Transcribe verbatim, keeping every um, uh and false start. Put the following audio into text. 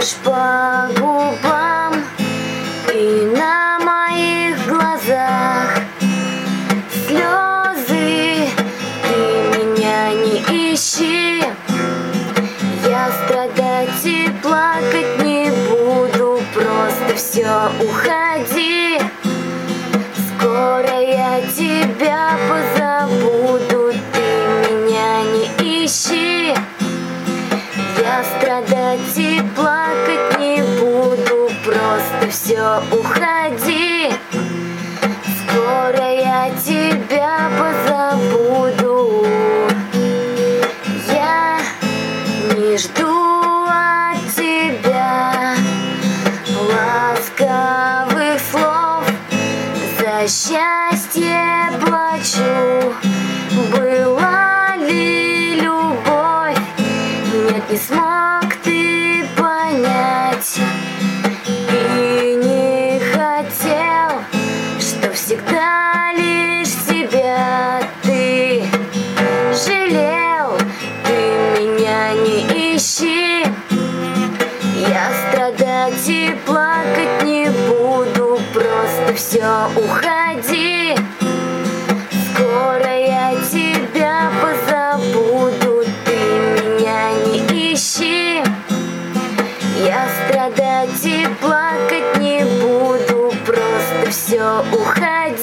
дрожь по губам и на моих глазах слезы. Ты меня не ищи, я страдать и плакать не буду. Просто все, уходи, скоро я тебя позабуду. Ты меня не ищи, я страдать и плакать не буду. Просто все, уходи, скоро я тебя позабуду. Я не жду от тебя ласковых слов, за счастье плачу. Была ли любовь? Нет, не смог ты понять и не хотел, что всегда лишь себя ты жалел. Ты меня не ищи, я страдать и плакать не буду. Просто все, уходи, скоро я тебя позабуду. Ты меня не ищи, я страдать и плакать не буду. Просто все, уходи.